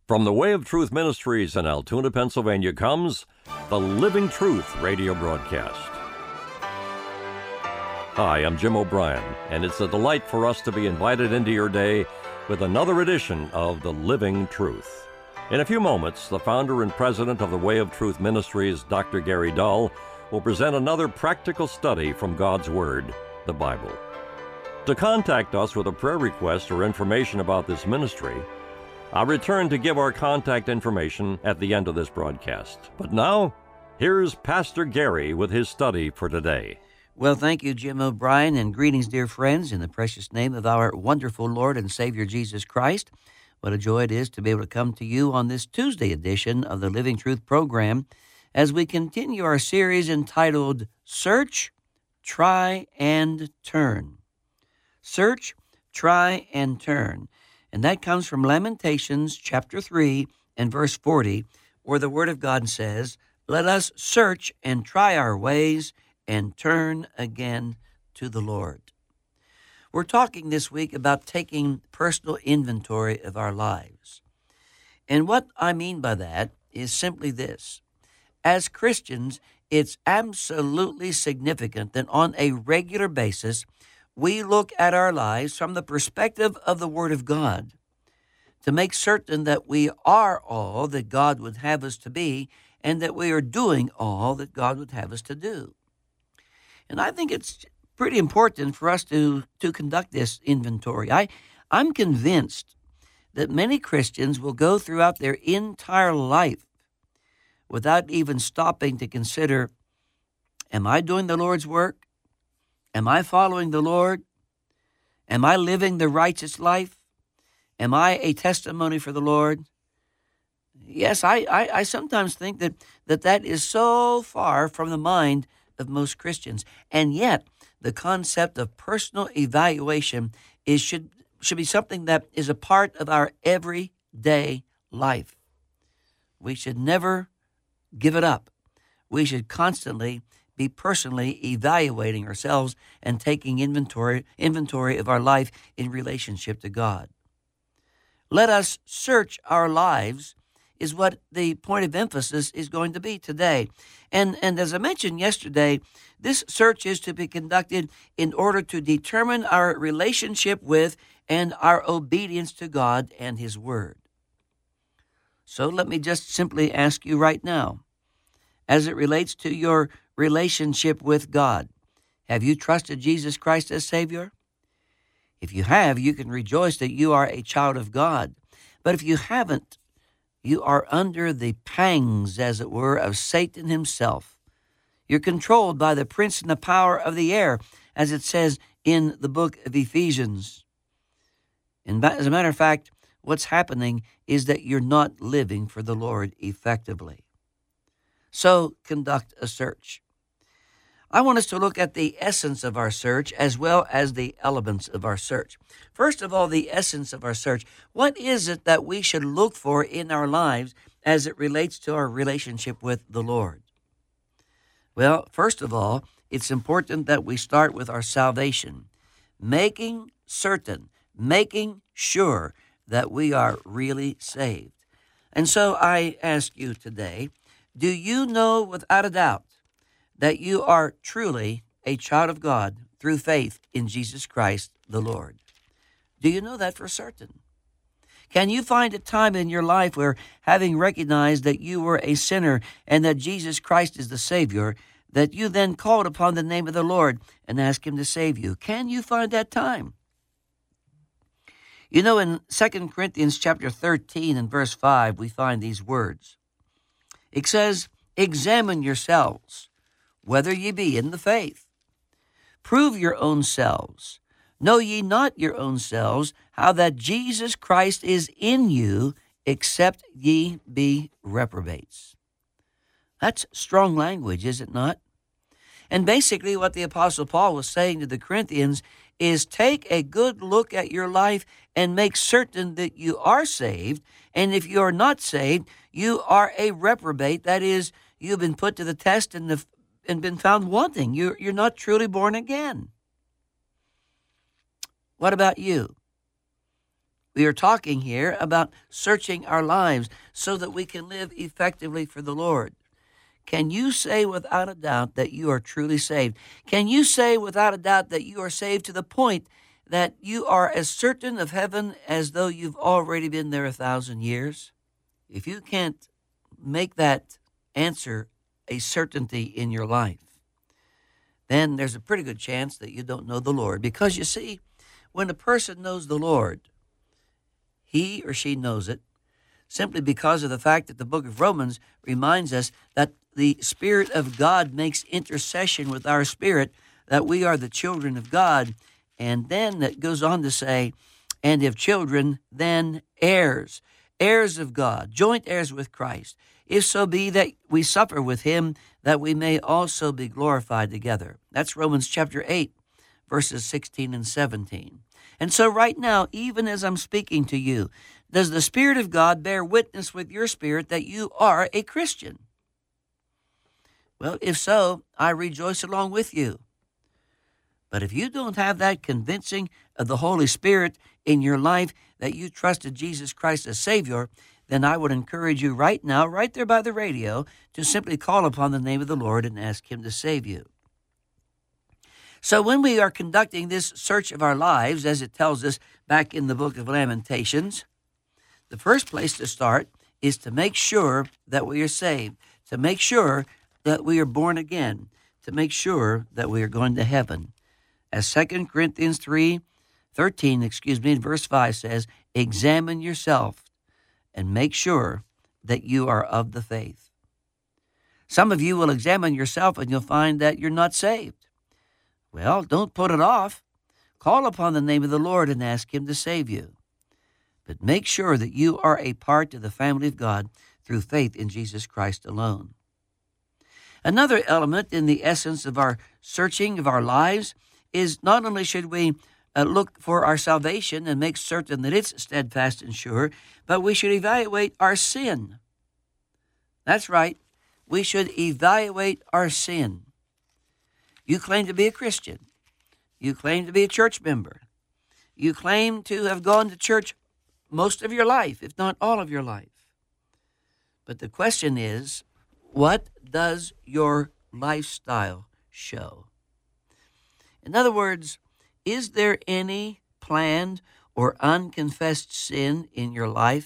From the Way of Truth Ministries in Altoona, Pennsylvania comes the Living Truth radio broadcast. Hi, I'm Jim O'Brien, and it's a delight for us to be invited into your day with another edition of the Living Truth. In a few moments, the founder and president of the Way of Truth Ministries, Dr. Gary Dull, will present another practical study from God's Word, the Bible. To contact us with a prayer request or information about this ministry, I'll return to give our contact information at the end of this broadcast. But now, here's Pastor Gary with his study for today. Well, thank you, Jim O'Brien, and greetings, dear friends, in the precious name of our wonderful Lord and Savior, Jesus Christ. What a joy it is to be able to come to you on this Tuesday edition of the Living Truth program as we continue our series entitled Search, Try, and Turn. Search, Try, and Turn. And that comes from Lamentations chapter 3 and verse 40, where the Word of God says, "Let us search and try our ways and turn again to the Lord." We're talking this week about taking personal inventory of our lives. And what I mean by that is simply this. As Christians, it's absolutely significant that on a regular basis, we look at our lives from the perspective of the Word of God to make certain that we are all that God would have us to be and that we are doing all that God would have us to do. And I think it's pretty important for us to conduct this inventory. I'm convinced that many Christians will go throughout their entire life without even stopping to consider, am I doing the Lord's work? Am I following the Lord? Am I living the righteous life? Am I a testimony for the Lord? Yes, I sometimes think that is so far from the mind of most Christians. And yet, the concept of personal evaluation should be something that is a part of our everyday life. We should never give it up. We should constantly be personally evaluating ourselves and taking inventory of our life in relationship to God. Let us search our lives is what the point of emphasis is going to be today. And as I mentioned yesterday, this search is to be conducted in order to determine our relationship with and our obedience to God and His Word. So let me just simply ask you right now, as it relates to your relationship with God, have you trusted Jesus Christ as Savior? If you have, you can rejoice that you are a child of God. But if you haven't, you are under the pangs, as it were, of Satan himself. You're controlled by the prince and the power of the air, as it says in the book of Ephesians. And as a matter of fact, what's happening is that you're not living for the Lord effectively. So conduct a search. I want us to look at the essence of our search as well as the elements of our search. First of all, the essence of our search. What is it that we should look for in our lives as it relates to our relationship with the Lord? Well, first of all, it's important that we start with our salvation, making certain, making sure that we are really saved. And so I ask you today, do you know without a doubt that you are truly a child of God through faith in Jesus Christ the Lord? Do you know that for certain? Can you find a time in your life where, having recognized that you were a sinner and that Jesus Christ is the Savior, that you then called upon the name of the Lord and asked Him to save you? Can you find that time? You know, in 2 Corinthians chapter 13 and verse 5, we find these words. It says, "Examine yourselves, whether ye be in the faith. Prove your own selves. Know ye not your own selves, how that Jesus Christ is in you, except ye be reprobates." That's strong language, is it not? And basically what the Apostle Paul was saying to the Corinthians is take a good look at your life and make certain that you are saved. And if you are not saved, you are a reprobate. That is, you've been put to the test and been found wanting. You're not truly born again. What about you? We are talking here about searching our lives so that we can live effectively for the Lord. Can you say without a doubt that you are truly saved? Can you say without a doubt that you are saved to the point that you are as certain of heaven as though you've already been there 1,000 years? If you can't make that answer a certainty in your life, then there's a pretty good chance that you don't know the Lord. Because you see, when a person knows the Lord, he or she knows it simply because of the fact that the book of Romans reminds us that the Spirit of God makes intercession with our spirit, that we are the children of God. And then it goes on to say, and if children, then heirs, heirs of God, joint heirs with Christ, if so be that we suffer with him, that we may also be glorified together. That's Romans chapter 8, verses 16 and 17. And so right now, even as I'm speaking to you, does the Spirit of God bear witness with your spirit that you are a Christian? Well, if so, I rejoice along with you. But if you don't have that convincing of the Holy Spirit in your life that you trusted Jesus Christ as Savior, then I would encourage you right now, right there by the radio, to simply call upon the name of the Lord and ask him to save you. So when we are conducting this search of our lives, as it tells us back in the book of Lamentations, the first place to start is to make sure that we are saved, to make sure that we are born again, to make sure that we are going to heaven. As 2 Corinthians 13, verse 5 says, examine yourself and make sure that you are of the faith. Some of you will examine yourself and you'll find that you're not saved. Well, don't put it off. Call upon the name of the Lord and ask him to save you. But make sure that you are a part of the family of God through faith in Jesus Christ alone. Another element in the essence of our searching of our lives is not only should we look for our salvation and make certain that it's steadfast and sure, but we should evaluate our sin. That's right. We should evaluate our sin. You claim to be a Christian. You claim to be a church member. You claim to have gone to church most of your life, if not all of your life. But the question is, what does your lifestyle show? In other words, is there any planned or unconfessed sin in your life?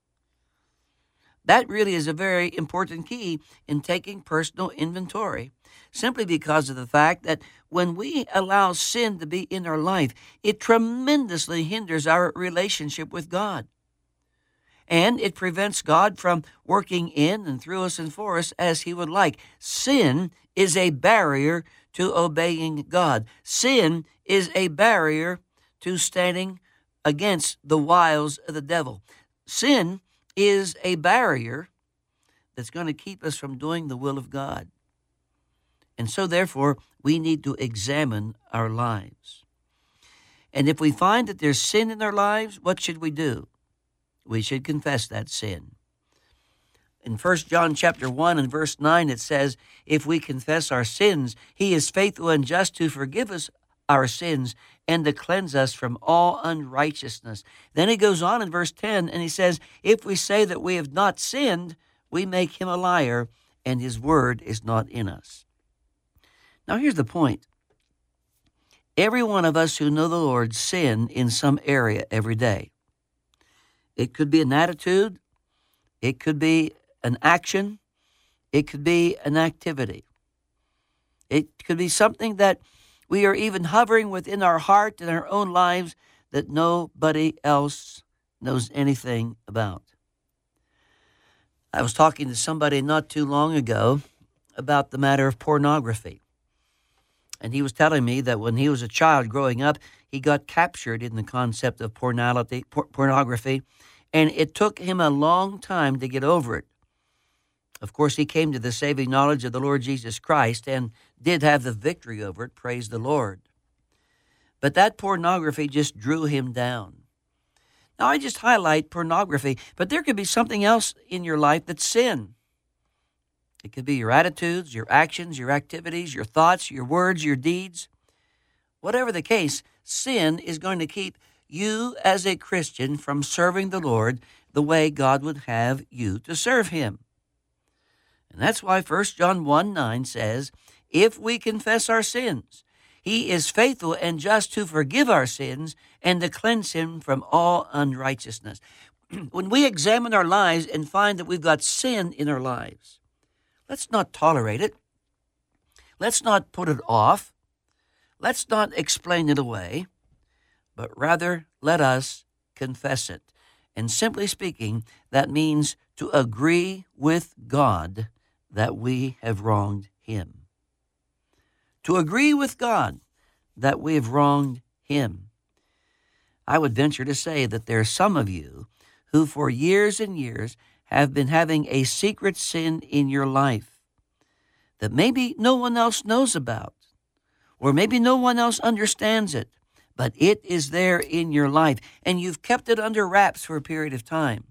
That really is a very important key in taking personal inventory, simply because of the fact that when we allow sin to be in our life, it tremendously hinders our relationship with God. And it prevents God from working in and through us and for us as he would like. Sin is a barrier to obeying God. Sin is a barrier to standing against the wiles of the devil. Sin is a barrier that's going to keep us from doing the will of God. And so, therefore, we need to examine our lives. And if we find that there's sin in our lives, what should we do? We should confess that sin. In 1 John chapter 1 and verse 9, it says, if we confess our sins, he is faithful and just to forgive us our sins and to cleanse us from all unrighteousness. Then he goes on in verse 10 and he says, if we say that we have not sinned, we make him a liar and his word is not in us. Now here's the point. Every one of us who know the Lord sin in some area every day. It could be an attitude. It could be an action. It could be an activity. It could be something that we are even hovering within our heart and our own lives that nobody else knows anything about. I was talking to somebody not too long ago about the matter of pornography. And he was telling me that when he was a child growing up, he got captured in the concept of pornography, and it took him a long time to get over it. Of course, he came to the saving knowledge of the Lord Jesus Christ and did have the victory over it, praise the Lord. But that pornography just drew him down. Now, I just highlight pornography, but there could be something else in your life that's sin. It could be your attitudes, your actions, your activities, your thoughts, your words, your deeds. Whatever the case, sin is going to keep you as a Christian from serving the Lord the way God would have you to serve him. And that's why 1 John 1:9 says, if we confess our sins, he is faithful and just to forgive our sins and to cleanse him from all unrighteousness. When we examine our lives and find that we've got sin in our lives, let's not tolerate it. Let's not put it off. Let's not explain it away, but rather let us confess it. And simply speaking, that means to agree with God that we have wronged him. To agree with God that we have wronged him. I would venture to say that there are some of you who for years and years have been having a secret sin in your life that maybe no one else knows about, or maybe no one else understands it, but it is there in your life, and you've kept it under wraps for a period of time.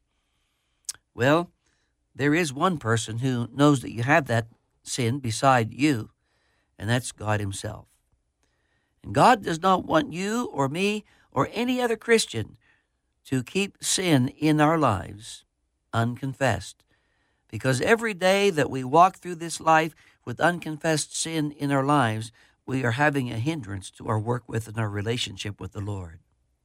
Well, there is one person who knows that you have that sin beside you, and that's God himself. And God does not want you or me or any other Christian to keep sin in our lives unconfessed, because every day that we walk through this life with unconfessed sin in our lives, we are having a hindrance to our work with and our relationship with the Lord.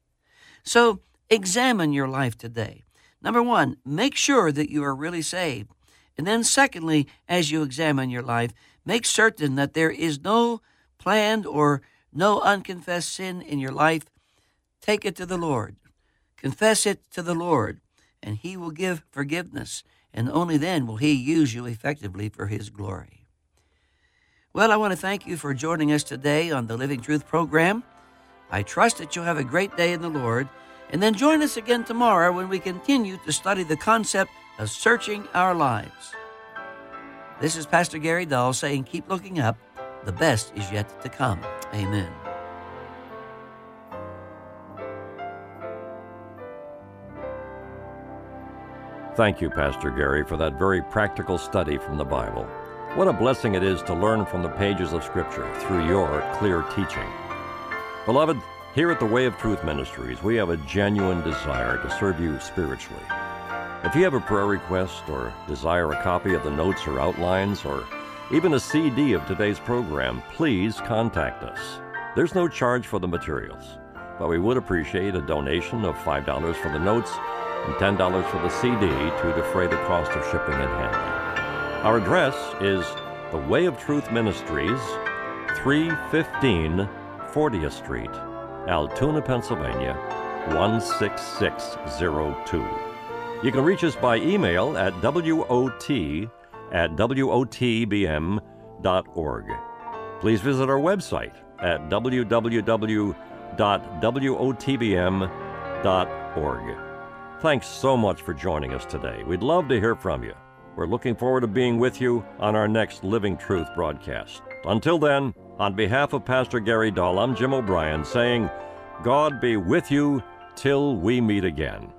So examine your life today. Number one, make sure that you are really saved. And then secondly, as you examine your life, make certain that there is no planned or no unconfessed sin in your life. Take it to the Lord. Confess it to the Lord, and he will give forgiveness, and only then will he use you effectively for his glory. Well, I want to thank you for joining us today on the Living Truth program. I trust that you'll have a great day in the Lord, and then join us again tomorrow when we continue to study the concept of searching our lives. This is Pastor Gary Dahl saying, keep looking up. The best is yet to come. Amen. Thank you, Pastor Gary, for that very practical study from the Bible. What a blessing it is to learn from the pages of Scripture through your clear teaching. Beloved, here at the Way of Truth Ministries, we have a genuine desire to serve you spiritually. If you have a prayer request or desire a copy of the notes or outlines or even a CD of today's program, please contact us. There's no charge for the materials, but we would appreciate a donation of $5 for the notes and $10 for the CD to defray the cost of shipping and handling. Our address is The Way of Truth Ministries, 315 40th Street, Altoona, Pennsylvania, 16602. You can reach us by email at wot@wotbm.org. Please visit our website at www.wotbm.org. Thanks so much for joining us today. We'd love to hear from you. We're looking forward to being with you on our next Living Truth broadcast. Until then, on behalf of Pastor Gary Dahl, I'm Jim O'Brien saying, God be with you till we meet again.